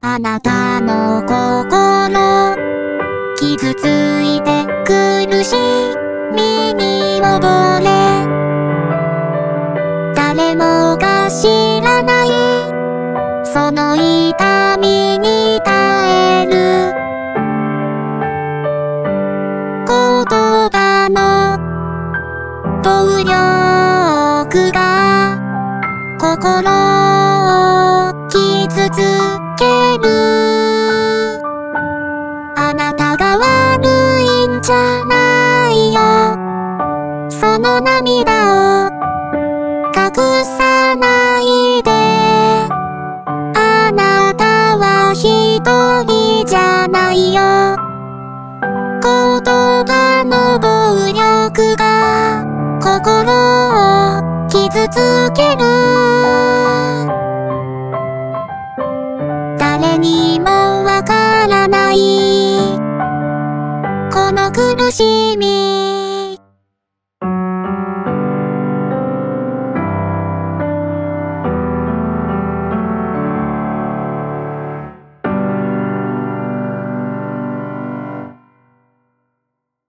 あなたの心傷ついて苦しみに溺れ誰もが知らないその痛みに耐える言葉の暴力が心を傷つけるあなたが悪いんじゃないよその涙を隠さないであなたは一人じゃないよ言葉の暴力が心を傷つける誰にもわからないこの苦しみ